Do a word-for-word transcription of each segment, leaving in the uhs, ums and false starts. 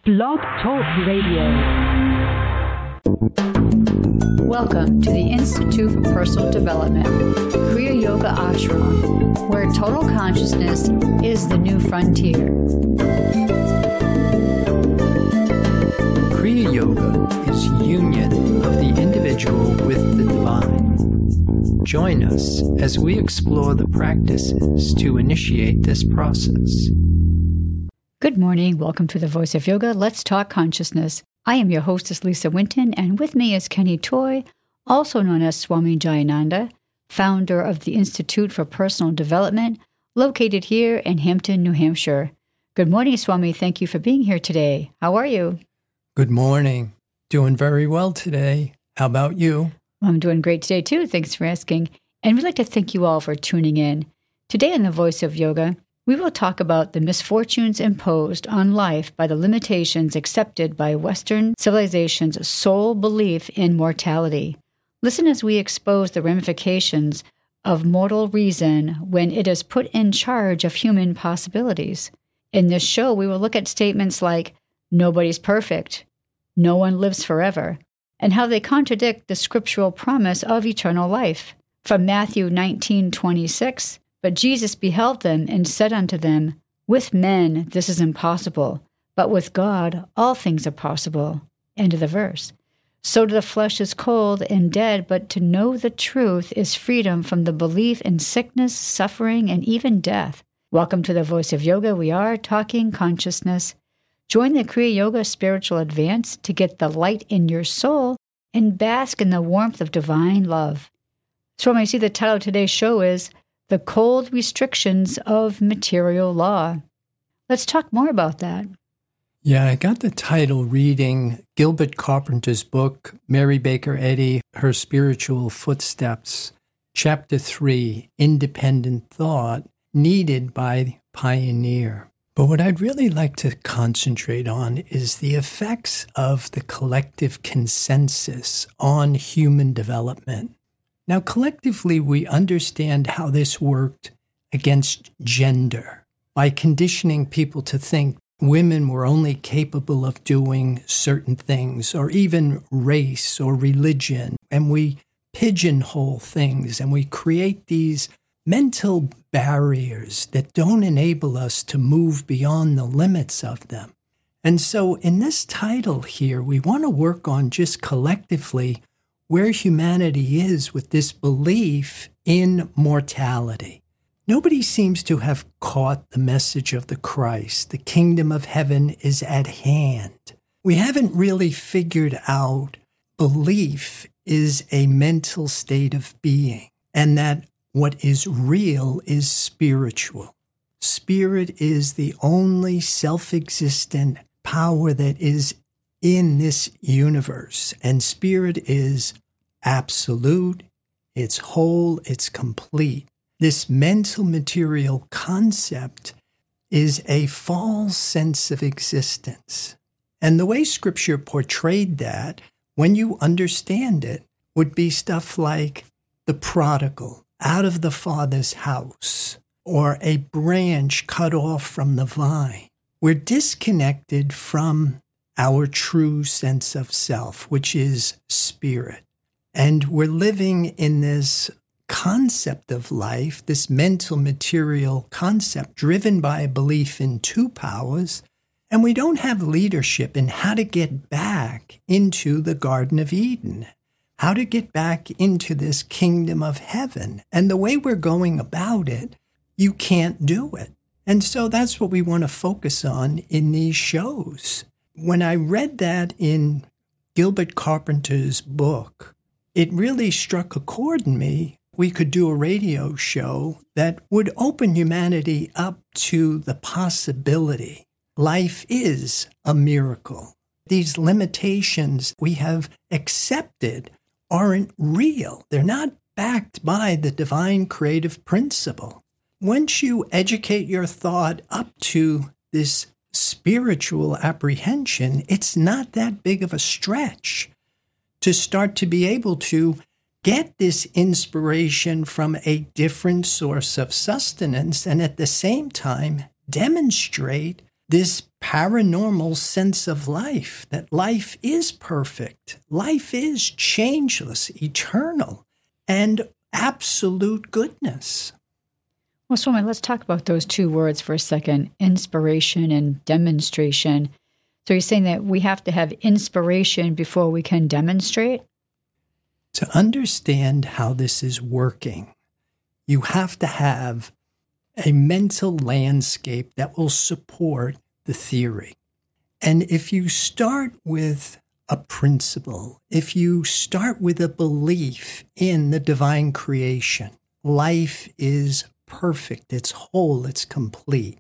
Blog Talk Radio. Welcome to the Institute for Personal Development, Kriya Yoga Ashram, where total consciousness is the new frontier. Kriya Yoga is union of the individual with the divine. Join us as we explore the practices to initiate this process. Good morning. Welcome to the Voice of Yoga. Let's talk consciousness. I am your hostess, Lisa Winton, and with me is Kenny Toy, also known as Swami Jayananda, founder of the Institute for Personal Development, located here in Hampton, New Hampshire. Good morning, Swami. Thank you for being here today. How are you? Good morning. Doing very well today. How about you? I'm doing great today, too. Thanks for asking. And we'd like to thank you all for tuning in. Today in the Voice of Yoga, we will talk about the misfortunes imposed on life by the limitations accepted by Western civilization's sole belief in mortality. Listen as we expose the ramifications of mortal reason when it is put in charge of human possibilities. In this show, we will look at statements like, nobody's perfect, no one lives forever, and how they contradict the scriptural promise of eternal life. From Matthew nineteen twenty-six, but Jesus beheld them and said unto them, with men this is impossible, but with God all things are possible. End of the verse. So to the flesh is cold and dead, but to know the truth is freedom from the belief in sickness, suffering, and even death. Welcome to the Voice of Yoga. We are talking consciousness. Join the Kriya Yoga Spiritual Advance to get the light in your soul and bask in the warmth of divine love. So I see the title of today's show is The Cold Restrictions of Material Law. Let's talk more about that. Yeah, I got the title reading Gilbert Carpenter's book, Mary Baker Eddy, Her Spiritual Footsteps, Chapter three, Independent Thought, Needed by Pioneer. But what I'd really like to concentrate on is the effects of the collective consensus on human development. Now, collectively, we understand how this worked against gender by conditioning people to think women were only capable of doing certain things, or even race or religion. And we pigeonhole things and we create these mental barriers that don't enable us to move beyond the limits of them. And so in this title here, we want to work on just collectively where humanity is with this belief in mortality. Nobody seems to have caught the message of the Christ. The kingdom of heaven is at hand. We haven't really figured out belief is a mental state of being, and that what is real is spiritual. Spirit is the only self-existent power that is in this universe, and spirit is absolute, it's whole, it's complete. This mental material concept is a false sense of existence. And the way Scripture portrayed that, when you understand it, would be stuff like the prodigal out of the Father's house, or a branch cut off from the vine. We're disconnected from our true sense of self, which is spirit. And we're living in this concept of life, this mental material concept driven by a belief in two powers, and we don't have leadership in how to get back into the Garden of Eden, how to get back into this kingdom of heaven. And the way we're going about it, you can't do it. And so that's what we want to focus on in these shows. When I read that in Gilbert Carpenter's book, it really struck a chord in me. We could do a radio show that would open humanity up to the possibility. Life is a miracle. These limitations we have accepted aren't real. They're not backed by the divine creative principle. Once you educate your thought up to this spiritual apprehension, it's not that big of a stretch to start to be able to get this inspiration from a different source of sustenance and at the same time demonstrate this paranormal sense of life, that life is perfect, life is changeless, eternal, and absolute goodness. Well, Swami, let's talk about those two words for a second, inspiration and demonstration. So you're saying that we have to have inspiration before we can demonstrate? To understand how this is working, you have to have a mental landscape that will support the theory. And if you start with a principle, if you start with a belief in the divine creation, life is perfect, it's whole, it's complete.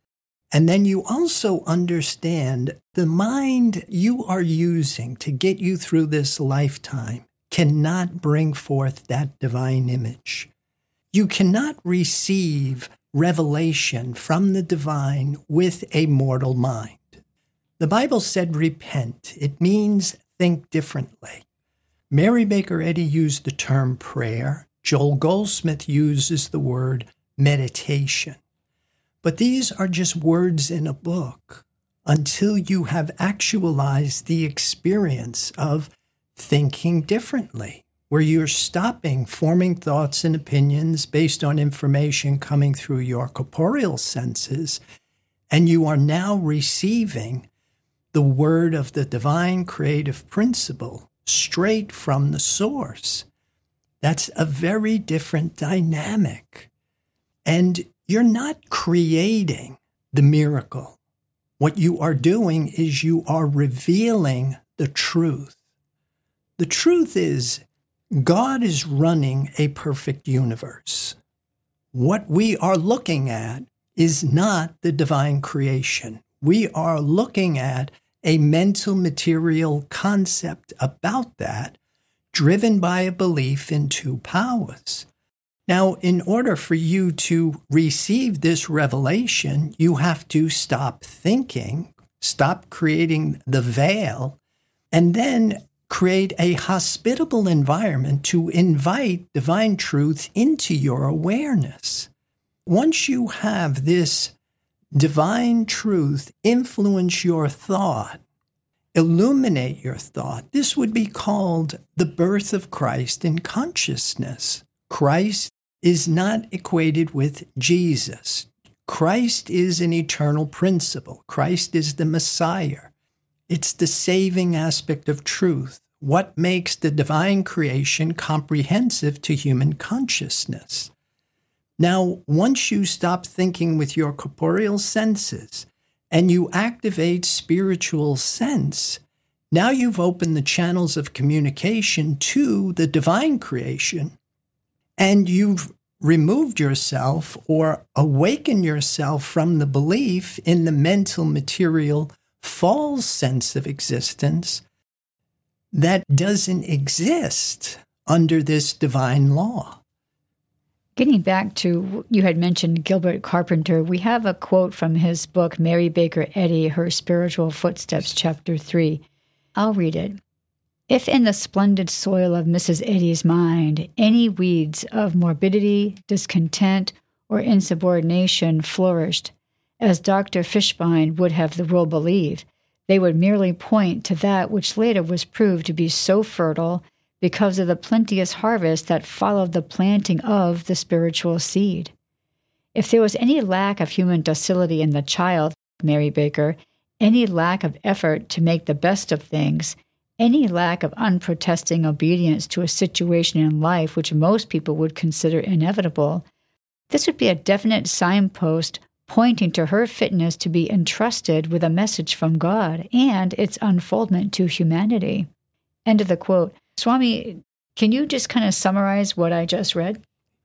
And then you also understand the mind you are using to get you through this lifetime cannot bring forth that divine image. You cannot receive revelation from the divine with a mortal mind. The Bible said repent. It means think differently. Mary Baker Eddy used the term prayer. Joel Goldsmith uses the word meditation. But these are just words in a book until you have actualized the experience of thinking differently, where you're stopping forming thoughts and opinions based on information coming through your corporeal senses, and you are now receiving the word of the divine creative principle straight from the source. That's a very different dynamic. And you're not creating the miracle. What you are doing is you are revealing the truth. The truth is, God is running a perfect universe. What we are looking at is not the divine creation. We are looking at a mental material concept about that, driven by a belief in two powers. Now, in order for you to receive this revelation, you have to stop thinking, stop creating the veil, and then create a hospitable environment to invite divine truth into your awareness. Once you have this divine truth influence your thought, illuminate your thought, this would be called the birth of Christ in consciousness. Christ is not equated with Jesus. Christ is an eternal principle. Christ is the Messiah. It's the saving aspect of truth, what makes the divine creation comprehensive to human consciousness. Now, once you stop thinking with your corporeal senses and you activate spiritual sense, now you've opened the channels of communication to the divine creation, and you've removed yourself or awakened yourself from the belief in the mental material false sense of existence that doesn't exist under this divine law. Getting back to, you had mentioned Gilbert Carpenter, we have a quote from his book, Mary Baker Eddy, Her Spiritual Footsteps, Chapter three. I'll read it. If in the splendid soil of Missus Eddy's mind any weeds of morbidity, discontent, or insubordination flourished, as Doctor Fishbein would have the world believe, they would merely point to that which later was proved to be so fertile because of the plenteous harvest that followed the planting of the spiritual seed. If there was any lack of human docility in the child, Mary Baker, any lack of effort to make the best of things, any lack of unprotesting obedience to a situation in life which most people would consider inevitable, this would be a definite signpost pointing to her fitness to be entrusted with a message from God and its unfoldment to humanity. End of the quote. Swami, can you just kind of summarize what I just read?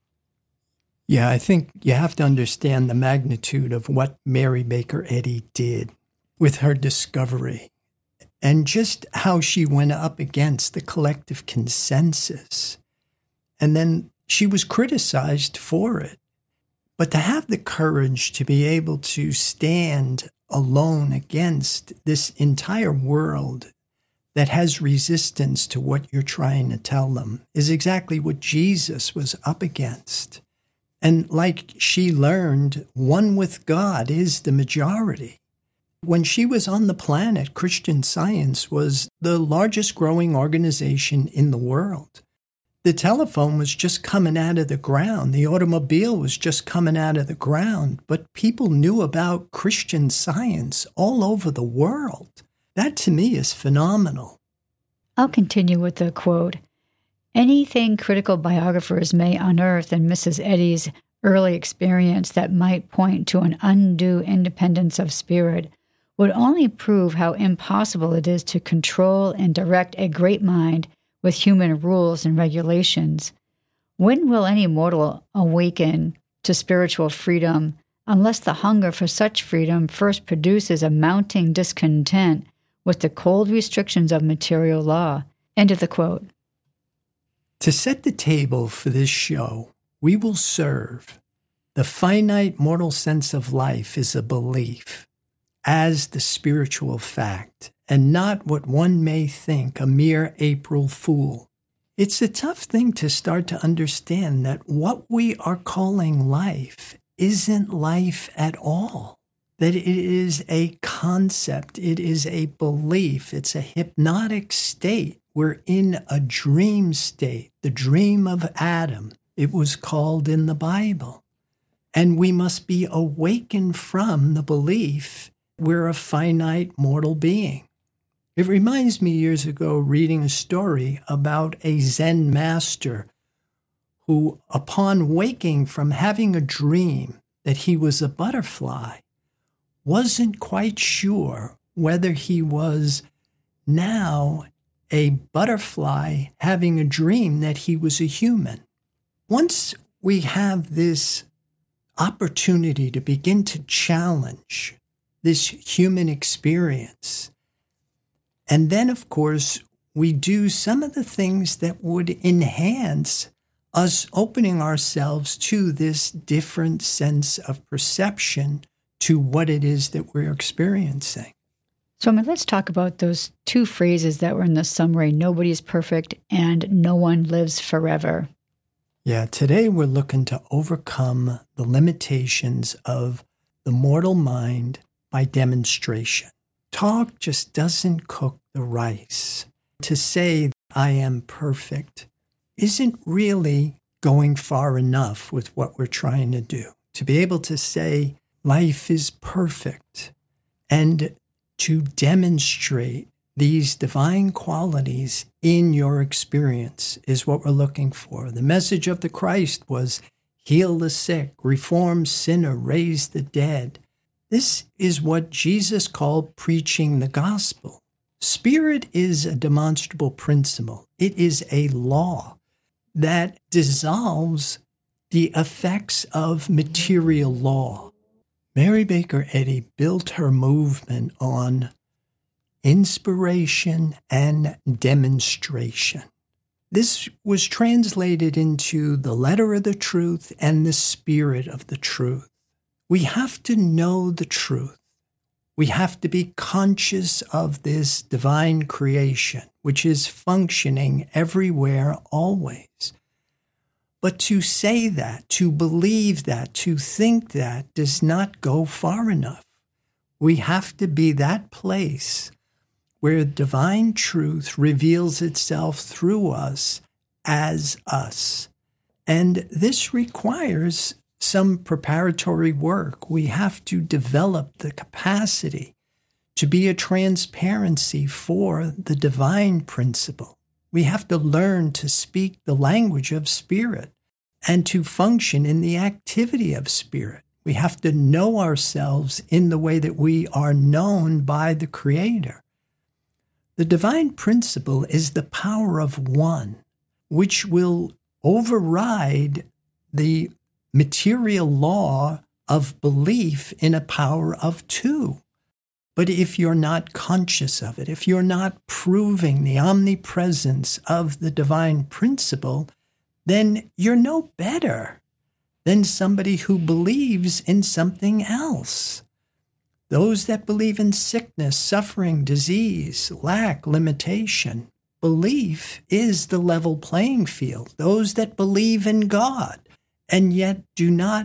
Yeah, I think you have to understand the magnitude of what Mary Baker Eddy did with her discovery and just how she went up against the collective consensus. And then she was criticized for it. But to have the courage to be able to stand alone against this entire world that has resistance to what you're trying to tell them is exactly what Jesus was up against. And like she learned, one with God is the majority. When she was on the planet, Christian Science was the largest growing organization in the world. The telephone was just coming out of the ground. The automobile was just coming out of the ground. But people knew about Christian Science all over the world. That, to me, is phenomenal. I'll continue with the quote. Anything critical biographers may unearth in Missus Eddy's early experience that might point to an undue independence of spirit would only prove how impossible it is to control and direct a great mind with human rules and regulations. When will any mortal awaken to spiritual freedom unless the hunger for such freedom first produces a mounting discontent with the cold restrictions of material law? End of the quote. To set the table for this show, we will serve the finite mortal sense of life is a belief as the spiritual fact, and not what one may think a mere April fool. It's a tough thing to start to understand that what we are calling life isn't life at all, that it is a concept, it is a belief, it's a hypnotic state. We're in a dream state, the dream of Adam. It was called in the Bible. And we must be awakened from the belief we're a finite mortal being. It reminds me years ago reading a story about a Zen master who, upon waking from having a dream that he was a butterfly, wasn't quite sure whether he was now a butterfly having a dream that he was a human. Once we have this opportunity to begin to challenge this human experience, and then, of course, we do some of the things that would enhance us opening ourselves to this different sense of perception to what it is that we're experiencing. So, I mean, let's talk about those two phrases that were in the summary, nobody's perfect and no one lives forever. Yeah, today we're looking to overcome the limitations of the mortal mind by demonstration. Talk just doesn't cook the rice. To say I am perfect isn't really going far enough with what we're trying to do. To be able to say life is perfect and to demonstrate these divine qualities in your experience is what we're looking for. The message of the Christ was heal the sick, reform sinner, raise the dead. This is what Jesus called preaching the gospel. Spirit is a demonstrable principle. It is a law that dissolves the effects of material law. Mary Baker Eddy built her movement on inspiration and demonstration. This was translated into the letter of the truth and the spirit of the truth. We have to know the truth. We have to be conscious of this divine creation, which is functioning everywhere, always. But to say that, to believe that, to think that does not go far enough. We have to be that place where divine truth reveals itself through us as us. And this requires some preparatory work. We have to develop the capacity to be a transparency for the divine principle. We have to learn to speak the language of spirit and to function in the activity of spirit. We have to know ourselves in the way that we are known by the Creator. The divine principle is the power of one, which will override the material law of belief in a power of two. But if you're not conscious of it, if you're not proving the omnipresence of the divine principle, then you're no better than somebody who believes in something else. Those that believe in sickness, suffering, disease, lack, limitation, belief is the level playing field. Those that believe in God and yet do not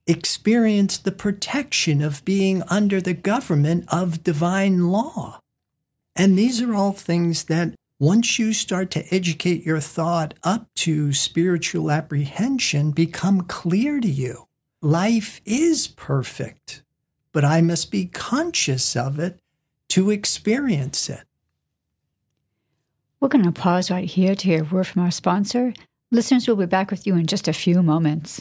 experience the protection of being under the government of divine law. And these are all things that once you start to educate your thought up to spiritual apprehension, become clear to you. Life is perfect, but I must be conscious of it to experience it. We're going to pause right here to hear a word from our sponsor. Listeners, will be back with you in just a few moments.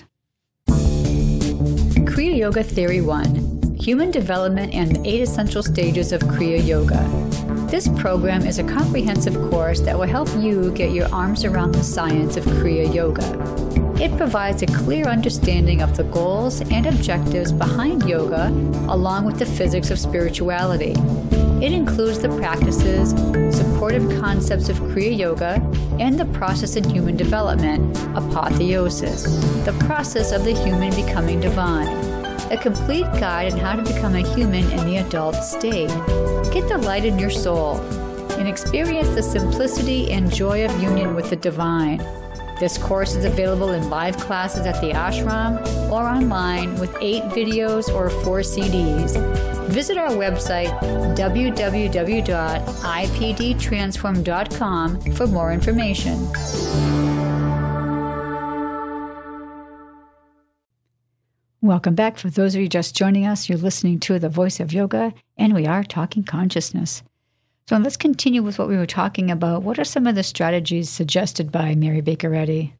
Kriya Yoga Theory one, Human Development and Eight Essential Stages of Kriya Yoga. This program is a comprehensive course that will help you get your arms around the science of Kriya Yoga. It provides a clear understanding of the goals and objectives behind yoga, along with the physics of spirituality. It includes the practices, supportive concepts of Kriya Yoga, and the process in human development, apotheosis, the process of the human becoming divine. A complete guide on how to become a human in the adult state. Get the light in your soul and experience the simplicity and joy of union with the divine. This course is available in live classes at the ashram or online with eight videos or four C Ds. Visit our website, w w w dot i p d transform dot com, for more information. Welcome back. For those of you just joining us, you're listening to The Voice of Yoga, and we are talking consciousness. So let's continue with what we were talking about. What are some of the strategies suggested by Mary Baker Eddy?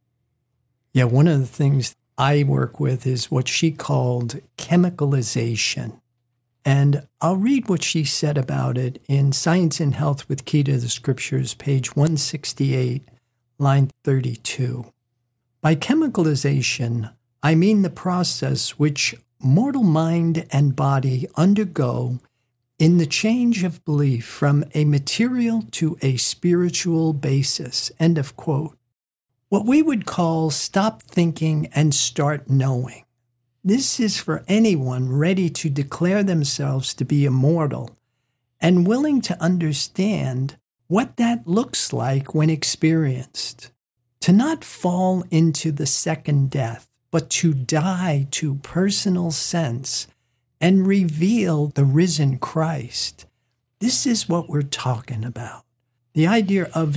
Yeah, one of the things I work with is what she called chemicalization. And I'll read what she said about it in Science and Health with Key to the Scriptures, page one sixty-eight, line thirty-two. By chemicalization, I mean the process which mortal mind and body undergo in the change of belief from a material to a spiritual basis. End of quote. What we would call stop thinking and start knowing. This is for anyone ready to declare themselves to be immortal and willing to understand what that looks like when experienced. To not fall into the second death, but to die to personal sense and reveal the risen Christ. This is what we're talking about. The idea of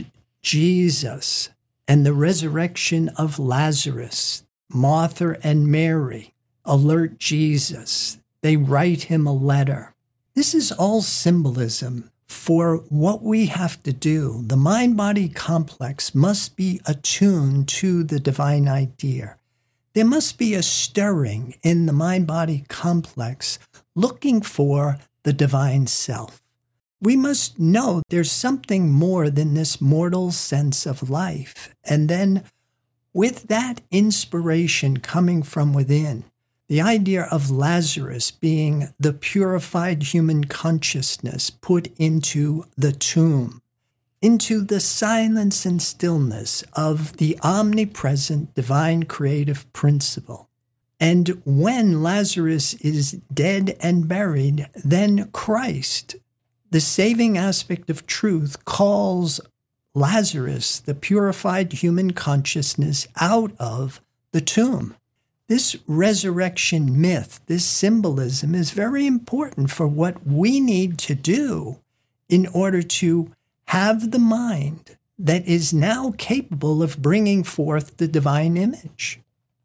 Jesus and the resurrection of Lazarus, Martha and Mary alert Jesus. They write him a letter. This is all symbolism for what we have to do. The mind-body complex must be attuned to the divine idea. There must be a stirring in the mind-body complex looking for the divine self. We must know there's something more than this mortal sense of life. And then with that inspiration coming from within, the idea of Lazarus being the purified human consciousness put into the tomb, into the silence and stillness of the omnipresent divine creative principle. And when Lazarus is dead and buried, then Christ, the saving aspect of truth, calls Lazarus, the purified human consciousness, out of the tomb. This resurrection myth, this symbolism is very important for what we need to do in order to have the mind that is now capable of bringing forth the divine image.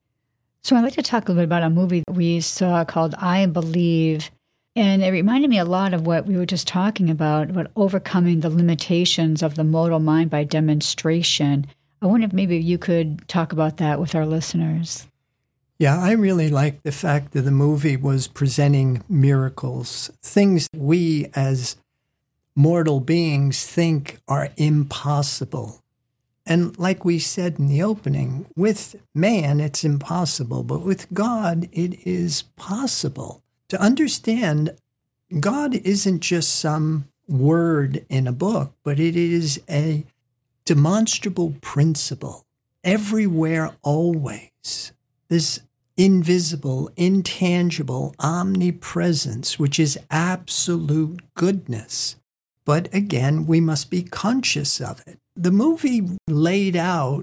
So I'd like to talk a little bit about a movie that we saw called I Believe. And it reminded me a lot of what we were just talking about, about overcoming the limitations of the modal mind by demonstration. I wonder if maybe you could talk about that with our listeners. Yeah, I really like the fact that the movie was presenting miracles, things we as mortal beings think are impossible. And like we said in the opening, with man it's impossible, but with God it is possible. To understand, God isn't just some word in a book, but it is a demonstrable principle, everywhere, always. This invisible, intangible omnipresence, which is absolute goodness. But again, we must be conscious of it. The movie laid out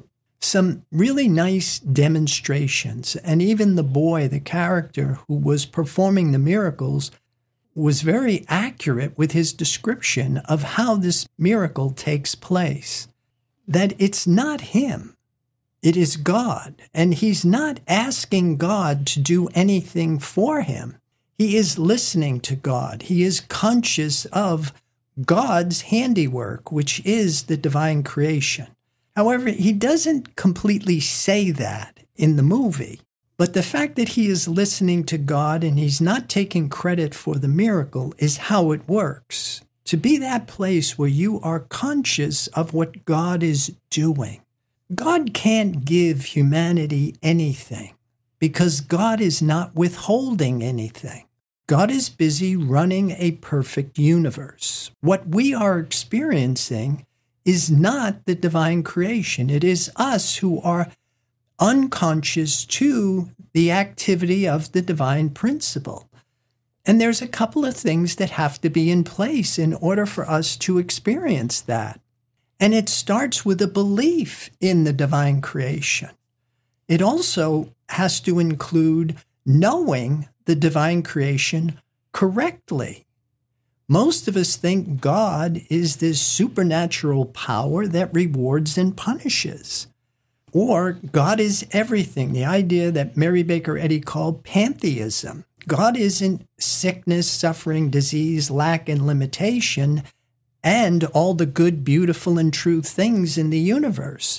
some really nice demonstrations. And even the boy, the character who was performing the miracles, was very accurate with his description of how this miracle takes place. That it's not him, it is God. And he's not asking God to do anything for him. He is listening to God. He is conscious of God's handiwork, which is the divine creation. However, he doesn't completely say that in the movie. But the fact that he is listening to God and he's not taking credit for the miracle is how it works. To be that place where you are conscious of what God is doing. God can't give humanity anything because God is not withholding anything. God is busy running a perfect universe. What we are experiencing is not the divine creation. It is us who are unconscious to the activity of the divine principle. And there's a couple of things that have to be in place in order for us to experience that. And it starts with a belief in the divine creation. It also has to include knowing the divine creation correctly. Most of us think God is this supernatural power that rewards and punishes. Or God is everything, the idea that Mary Baker Eddy called pantheism. God isn't sickness, suffering, disease, lack, and limitation, and all the good, beautiful, and true things in the universe.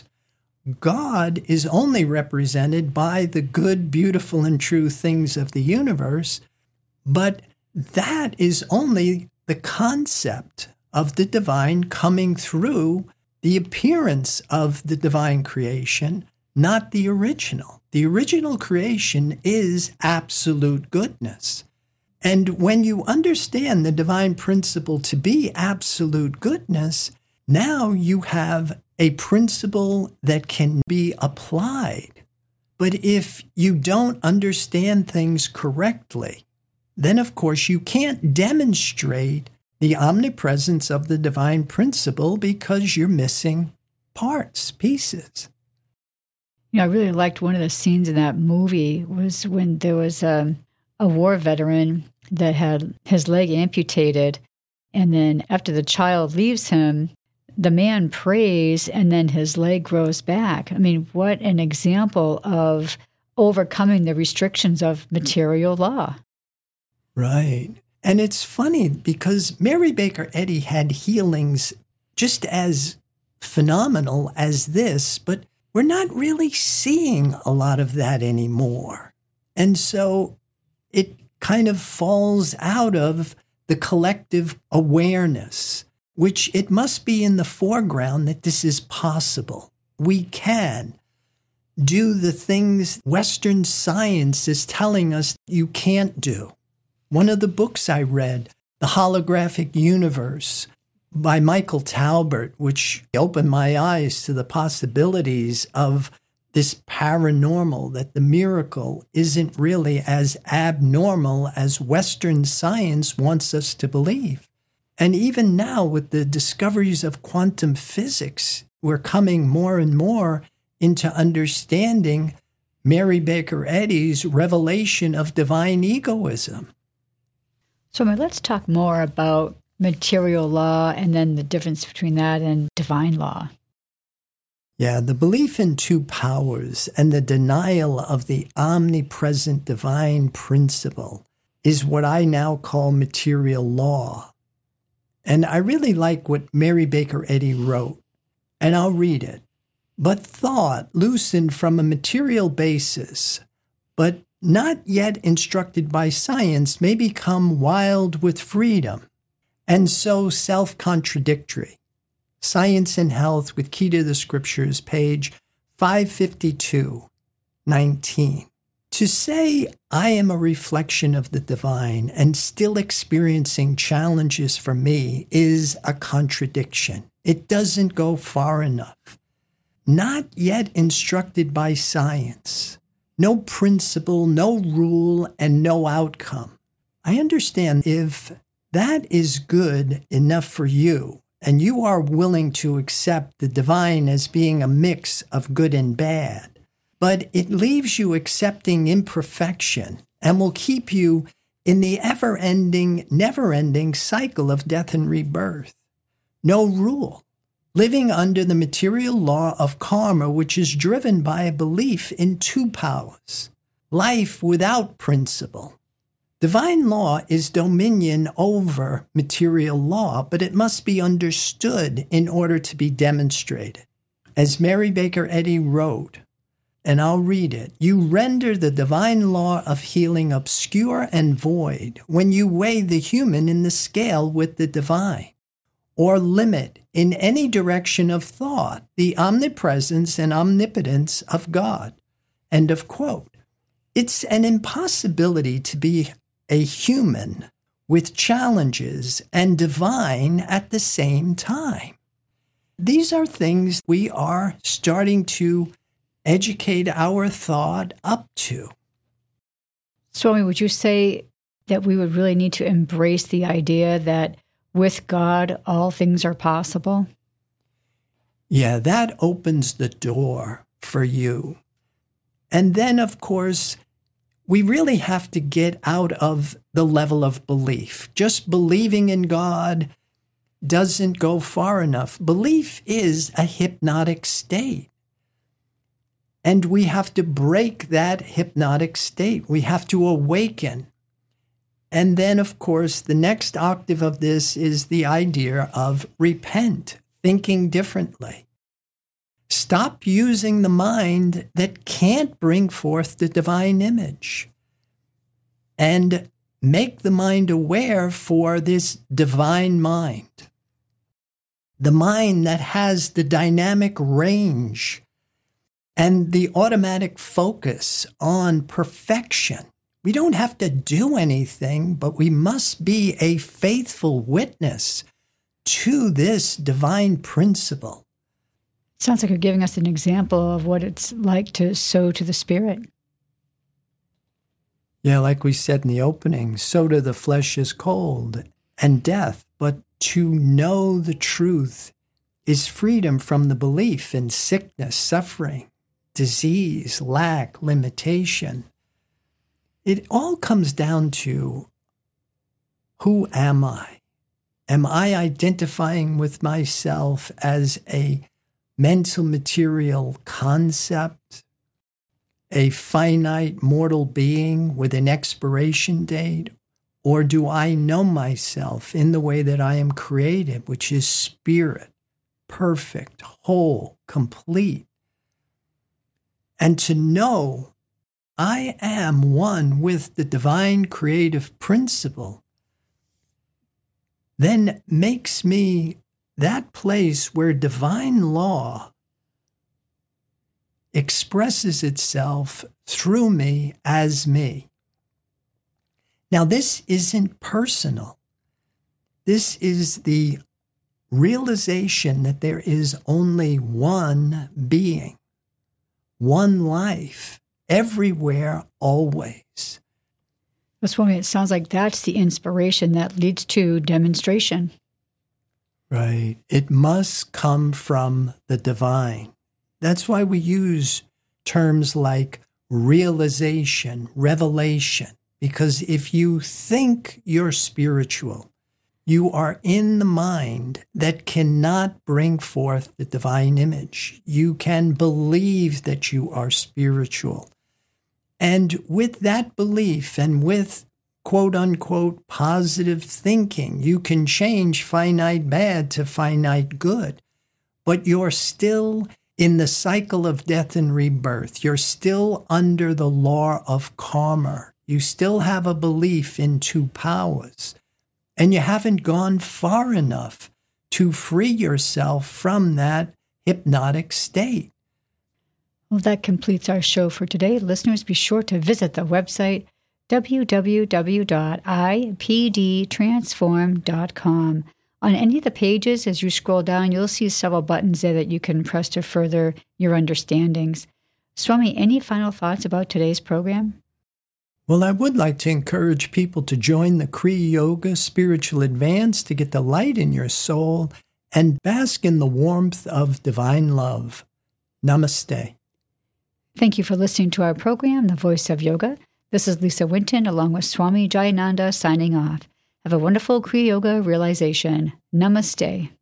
God is only represented by the good, beautiful, and true things of the universe, but that is only the concept of the divine coming through the appearance of the divine creation, not the original. The original creation is absolute goodness. And when you understand the divine principle to be absolute goodness, now you have a principle that can be applied. But if you don't understand things correctly, then of course you can't demonstrate the omnipresence of the divine principle because you're missing parts, pieces. You know, I really liked one of the scenes in that movie was when there was a, a war veteran that had his leg amputated. And then after the child leaves him, the man prays and then his leg grows back. I mean, what an example of overcoming the restrictions of material law. Right. And it's funny because Mary Baker Eddy had healings just as phenomenal as this, but we're not really seeing a lot of that anymore. And so it kind of falls out of the collective awareness, which it must be in the foreground that this is possible. We can do the things Western science is telling us you can't do. One of the books I read, The Holographic Universe by Michael Talbert, which opened my eyes to the possibilities of this paranormal, that the miracle isn't really as abnormal as Western science wants us to believe. And even now with the discoveries of quantum physics, we're coming more and more into understanding Mary Baker Eddy's revelation of divine egoism. So let's talk more about material law and then the difference between that and divine law. Yeah, the belief in two powers and the denial of the omnipresent divine principle is what I now call material law. And I really like what Mary Baker Eddy wrote, and I'll read it. But thought, loosened from a material basis, but not yet instructed by science, may become wild with freedom, and so self-contradictory. Science and Health with Key to the Scriptures, page five fifty-two, nineteen. To say I am a reflection of the divine and still experiencing challenges for me is a contradiction. It doesn't go far enough. Not yet instructed by science. No principle, no rule, and no outcome. I understand if that is good enough for you, and you are willing to accept the divine as being a mix of good and bad, but it leaves you accepting imperfection and will keep you in the ever-ending, never-ending cycle of death and rebirth. No rule, living under the material law of karma, which is driven by a belief in two powers, life without principle. Divine law is dominion over material law, but it must be understood in order to be demonstrated. As Mary Baker Eddy wrote, and I'll read it, "You render the divine law of healing obscure and void when you weigh the human in the scale with the divine, or limit in any direction of thought the omnipresence and omnipotence of God." End of quote. It's an impossibility to be a human with challenges and divine at the same time. These are things we are starting to educate our thought up to. Swami, would you say that we would really need to embrace the idea that with God, all things are possible? Yeah, that opens the door for you. And then, of course, we really have to get out of the level of belief. Just believing in God doesn't go far enough. Belief is a hypnotic state. And we have to break that hypnotic state. We have to awaken. And then, of course, the next octave of this is the idea of repent, thinking differently. Stop using the mind that can't bring forth the divine image, and make the mind aware for this divine mind. The mind that has the dynamic range and the automatic focus on perfection. We don't have to do anything, but we must be a faithful witness to this divine principle. Sounds like you're giving us an example of what it's like to sow to the Spirit. Yeah, like we said in the opening, sow to the flesh is cold and death, but to know the truth is freedom from the belief in sickness, suffering, disease, lack, limitation. It all comes down to, who am I? Am I identifying with myself as a mental material concept, a finite mortal being with an expiration date? Or do I know myself in the way that I am created, which is spirit, perfect, whole, complete? And to know I am one with the divine creative principle then makes me that place where divine law expresses itself through me as me. Now, this isn't personal. This is the realization that there is only one being, one life, everywhere, always. That's why it sounds like that's the inspiration that leads to demonstration. Right. It must come from the divine. That's why we use terms like realization, revelation, because if you think you're spiritual, you are in the mind that cannot bring forth the divine image. You can believe that you are spiritual. And with that belief and with quote unquote positive thinking, you can change finite bad to finite good. But you're still in the cycle of death and rebirth. You're still under the law of karma. You still have a belief in two powers. And you haven't gone far enough to free yourself from that hypnotic state. Well, that completes our show for today. Listeners, be sure to visit the website w w w dot i p d transform dot com. On any of the pages, as you scroll down, you'll see several buttons there that you can press to further your understandings. Swami, any final thoughts about today's program? Well, I would like to encourage people to join the Kriya Yoga Spiritual Advance to get the light in your soul and bask in the warmth of divine love. Namaste. Thank you for listening to our program, The Voice of Yoga. This is Lisa Winton, along with Swami Jayananda, signing off. Have a wonderful Kriya Yoga realization. Namaste.